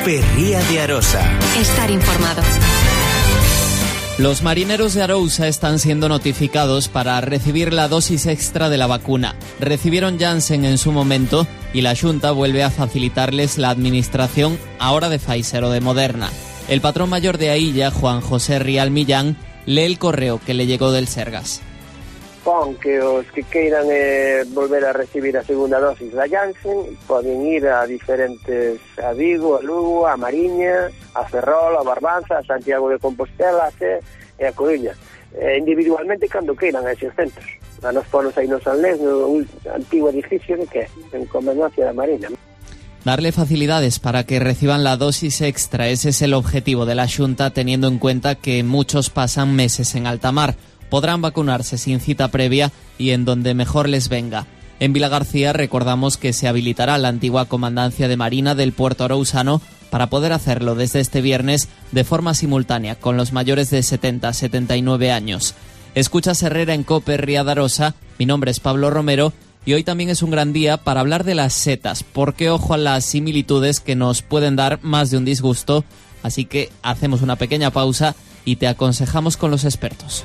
Cope Ría de Arosa. Estar informado. Los marineros de Arousa están siendo notificados para recibir la dosis extra de la vacuna. Recibieron Janssen en su momento y la Xunta vuelve a facilitarles la administración ahora de Pfizer o de Moderna. El patrón mayor de Ailla, Juan José Rial Millán, lee el correo que le llegó del Sergas. Pon que os que queiran volver a recibir a segunda dosis da Janssen poden ir a diferentes, a Vigo, a Lugo, a Mariña, a Ferrol, a Barbanza, a Santiago de Compostela, e a Coruña, individualmente cando queiran a eses centros. A nos ponos aí no Sanlés, no antigo edificio que en Comandancia da Marina. Darle facilidades para que reciban la dosis extra, ese es el objetivo de la Xunta, teniendo en cuenta que muchos pasan meses en alta mar. Podrán vacunarse sin cita previa y en donde mejor les venga. En Vilagarcía recordamos que se habilitará la antigua comandancia de Marina del puerto arousano para poder hacerlo desde este viernes de forma simultánea con los mayores de 70-79 años. Escuchas Herrera en Cope Ría de Arosa, mi nombre es Pablo Romero y hoy también es un gran día para hablar de las setas, porque ojo a las similitudes que nos pueden dar más de un disgusto, así que hacemos una pequeña pausa y te aconsejamos con los expertos.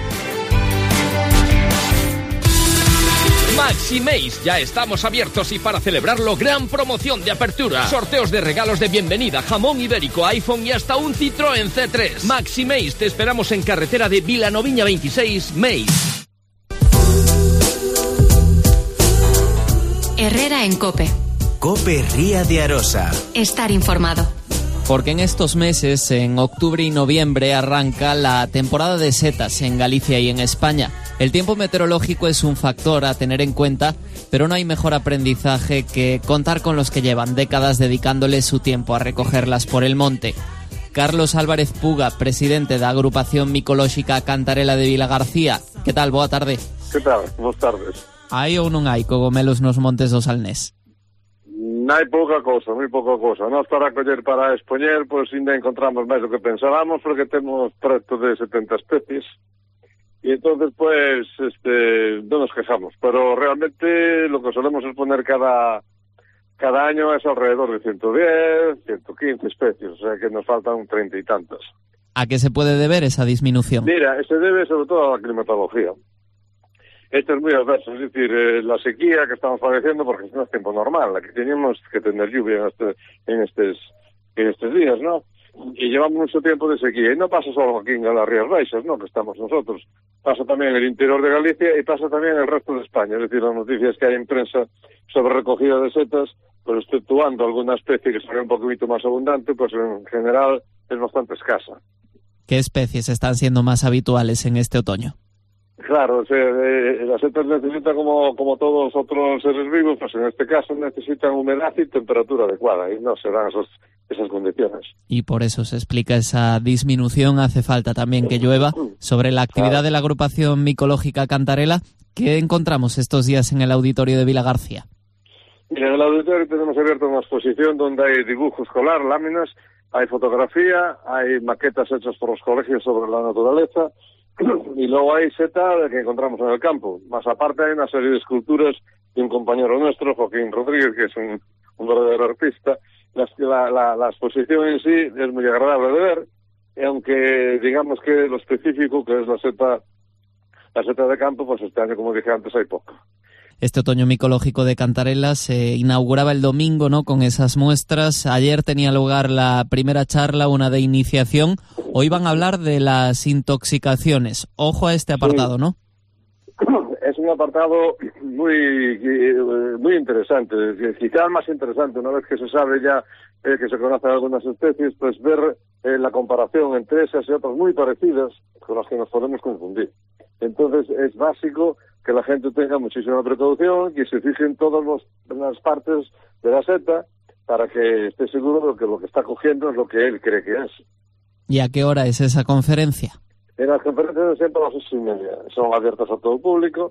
Maximeis, ya estamos abiertos y para celebrarlo, gran promoción de apertura. Sorteos de regalos de bienvenida, jamón ibérico, iPhone y hasta un Citroën C3. Maximeis, te esperamos en carretera de Vilanoviña 26, Meis. Herrera en Cope. Cope Ría de Arosa. Estar informado. Porque en estos meses, en octubre y noviembre, arranca la temporada de setas en Galicia y en España. El tiempo meteorológico es un factor a tener en cuenta, pero no hay mejor aprendizaje que contar con los que llevan décadas dedicándoles su tiempo a recogerlas por el monte. Carlos Álvarez Puga, presidente da Agrupación Micolóxica Cantarela de Vilagarcía. Que tal? Boa tarde. Que tal? Boas tardes. Hai ou non hai cogomelos nos montes do Salnés? Hai pouca cousa, moi pouca cousa. Nós para coller para expoñer, pois ainda encontramos máis do que pensábamos, porque temos preto de 70 especies. E entonces, pois, non nos quejamos. Pero realmente, lo que solemos exponer cada año es alrededor de 110, 115 especies. O sea que nos faltan 30 y tantas. ¿A qué se puede deber esa disminución? Mira, se debe sobre todo a la climatología. Esto es muy adverso, es decir, la sequía que estamos padeciendo, porque no es tiempo normal, aquí teníamos que tener lluvia en estos días, ¿no? Y llevamos mucho tiempo de sequía, y no pasa solo aquí en las Rías Baixas, ¿no?, que estamos nosotros, pasa también en el interior de Galicia y pasa también en el resto de España, es decir, las noticias que hay en prensa sobre recogida de setas, pues exceptuando alguna especie que sea un poquito más abundante, pues en general es bastante escasa. ¿Qué especies están siendo más habituales en este otoño? Claro, o sea, las setas necesitan como todos los otros seres vivos, pues en este caso necesitan humedad y temperatura adecuada y no se dan esas condiciones. Y por eso se explica esa disminución. Hace falta también que llueva. Sobre la actividad de la Agrupación Micológica Cantarela, ¿qué encontramos estos días en el auditorio de Vilagarcía? Mira, en el auditorio tenemos abierto una exposición donde hay dibujo escolar, láminas, hay fotografía, hay maquetas hechas por los colegios sobre la naturaleza. Y luego hay seta que encontramos en el campo. Más aparte hay una serie de esculturas de un compañero nuestro, Joaquín Rodríguez, que es un verdadero artista. La exposición en sí es muy agradable de ver, aunque digamos que lo específico, que es la seta de campo, pues este año, como dije antes, hay poco. Este otoño micológico de Cantarela se inauguraba el domingo, ¿no?, con esas muestras. Ayer tenía lugar la primera charla, una de iniciación. Hoy van a hablar de las intoxicaciones. Ojo a este apartado, ¿no? Es un apartado muy interesante, quizá el más interesante, una vez que se sabe ya que se conocen algunas especies, pues ver la comparación entre esas y otras muy parecidas con las que nos podemos confundir. Entonces es básico que la gente tenga muchísima precaución, que se fije en todas las partes de la seta para que esté seguro de que lo que está cogiendo es lo que él cree que es. ¿Y a qué hora es esa conferencia? En las conferencias siempre a las 8:30. Son abiertas a todo el público.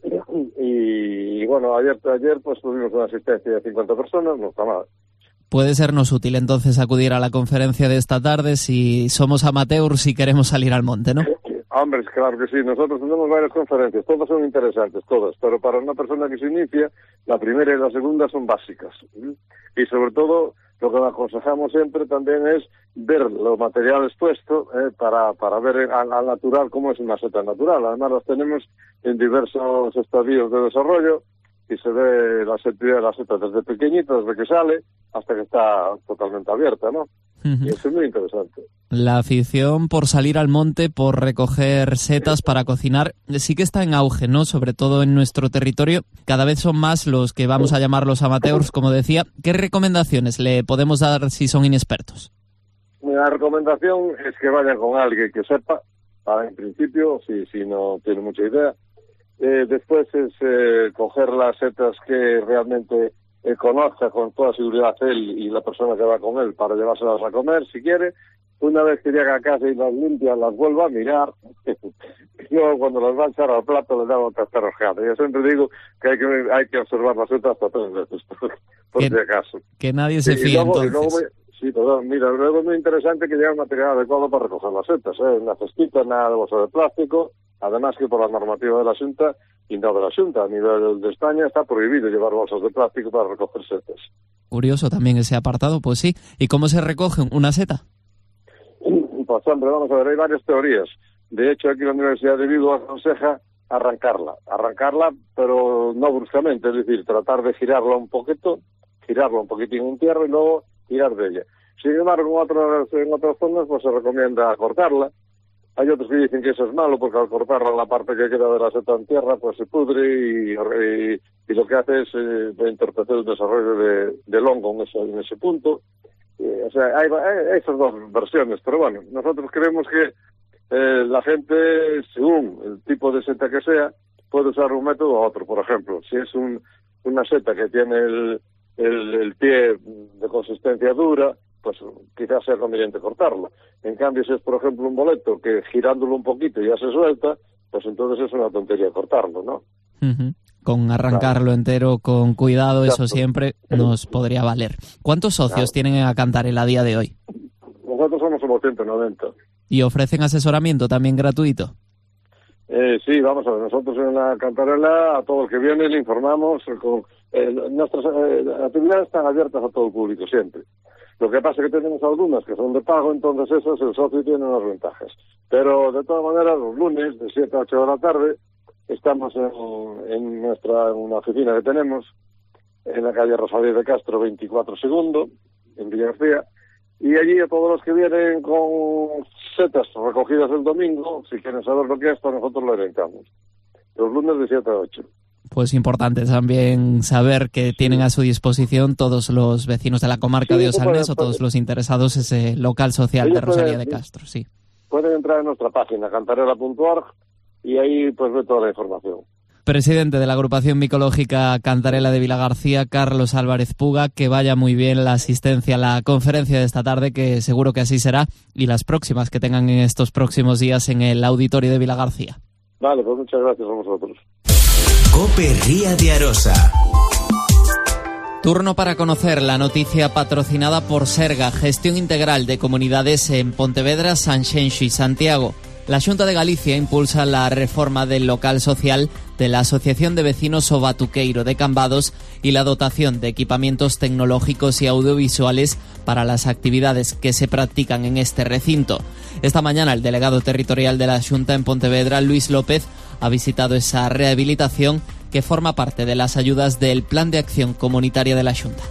Y bueno, ayer pues tuvimos una asistencia de 50 personas, no está mal. Puede sernos útil entonces acudir a la conferencia de esta tarde si somos amateurs y queremos salir al monte, ¿no? Hombre, claro que sí. Nosotros tenemos varias conferencias, todas son interesantes, todas. Pero para una persona que se inicia, la primera y la segunda son básicas. Y sobre todo lo que aconsejamos siempre también es ver los materiales puestos para ver al natural cómo es una seta natural. Además las tenemos en diversos estadios de desarrollo y se ve la seta desde pequeñita, desde que sale, hasta que está totalmente abierta, ¿no? Y eso es muy interesante. La afición por salir al monte, por recoger setas para cocinar, sí que está en auge, ¿no? Sobre todo en nuestro territorio. Cada vez son más los que vamos a llamar los amateurs, como decía. ¿Qué recomendaciones le podemos dar si son inexpertos? La recomendación es que vayan con alguien que sepa, en principio, si no tiene mucha idea. Después es coger las setas que realmente conozca con toda seguridad él y la persona que va con él para llevárselas a comer, si quiere. Una vez que llega a casa y las limpia, las vuelva a mirar. Y luego cuando las va a echar al plato le da otra tarjeta. Yo siempre digo que hay que observar las setas hasta 3 veces, por si acaso. Que nadie se fíe, entonces. Luego es muy interesante que lleve material adecuado para recoger las setas, una cestita, nada de bolsa de plástico. Además que por la normativa de la Xunta, y no de la Xunta, a nivel de España, está prohibido llevar bolsas de plástico para recoger setas. Curioso también ese apartado, pues sí. ¿Y cómo se recoge una seta? Pues hombre, vamos a ver, hay varias teorías. De hecho, aquí la Universidad de Vigo aconseja arrancarla, pero no bruscamente, es decir, tratar de girarla un poquitín en tierra y luego tirar de ella. Sin embargo, en otras zonas pues se recomienda cortarla. Hay otros que dicen que eso es malo porque al cortarla la parte que queda de la seta en tierra pues se pudre y lo que hace es entorpecer el desarrollo del hongo en ese punto. O sea, hay esas dos versiones, pero bueno, nosotros creemos que la gente, según el tipo de seta que sea, puede usar un método u otro. Por ejemplo, si es una seta que tiene el pie de consistencia dura, pues quizás sea conveniente cortarla. En cambio, si es, por ejemplo, un boleto que girándolo un poquito ya se suelta, pues entonces es una tontería cortarlo, ¿no? Con arrancarlo entero, con cuidado, exacto. Eso siempre nos podría valer. ¿Cuántos socios tienen en Cantarela a día de hoy? Nosotros somos como 190. ¿Y ofrecen asesoramiento también gratuito? Sí, vamos a ver, nosotros en la Cantarela a todo el que viene le informamos, nuestras actividades están abiertas a todo el público siempre. Lo que pasa es que tenemos algunas que son de pago, entonces esas el socio tiene unas ventajas. Pero de todas maneras, los lunes de 7 a 8 de la tarde estamos en una oficina que tenemos en la calle Rosalía de Castro 24 segundo, en Villagarcía. Y allí a todos los que vienen con setas recogidas el domingo, si quieren saber lo que es, pues nosotros lo orientamos. Los lunes de 7 a 8. Pues importante también saber que tienen a su disposición todos los vecinos de la comarca de Osalnés o todos los interesados ese local social de Rosalía de Castro. Sí. Pueden entrar en nuestra página, cantarela.org, y ahí pues ve toda la información. Presidente de la agrupación micológica Cantarela de Vilagarcía, Carlos Álvarez Puga, que vaya muy bien la asistencia a la conferencia de esta tarde, que seguro que así será, y las próximas que tengan en estos próximos días en el auditorio de Vilagarcía. Vale, pues muchas gracias a vosotros. COPE Ría de Arosa. Turno para conocer la noticia patrocinada por Serga, Gestión Integral de Comunidades en Pontevedra, Sanxenxo y Santiago. La Xunta de Galicia impulsa la reforma del local social de la Asociación de Vecinos O Batuqueiro de Cambados y la dotación de equipamientos tecnológicos y audiovisuales para las actividades que se practican en este recinto. Esta mañana el delegado territorial de la Xunta en Pontevedra, Luis López, ha visitado esa rehabilitación que forma parte de las ayudas del Plan de Acción Comunitaria de la Xunta.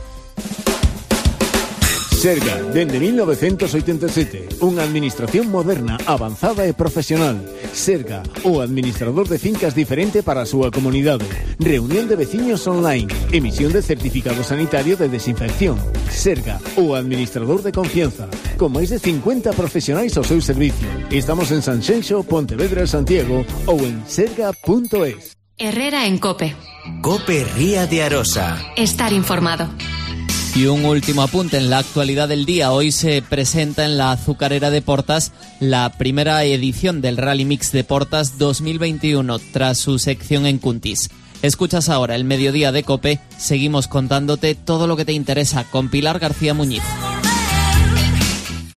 Serga, dende 1987, unha administración moderna, avanzada e profesional. Serga, o administrador de fincas diferente para a súa comunidade. Reunión de veciños online, emisión de certificado sanitario de desinfección. Serga, o administrador de confianza, con máis de 50 profesionais ao seu servicio. Estamos en Sanxenxo, Pontevedra, Santiago ou en serga.es. Herrera en COPE. COPE Ría de Arosa. Estar informado. Y un último apunte en la actualidad del día. Hoy se presenta en la Azucarera de Portas la primera edición del Rally Mix de Portas 2021 tras su sección en Cuntis. Escuchas ahora el Mediodía de COPE. Seguimos contándote todo lo que te interesa con Pilar García Muñiz.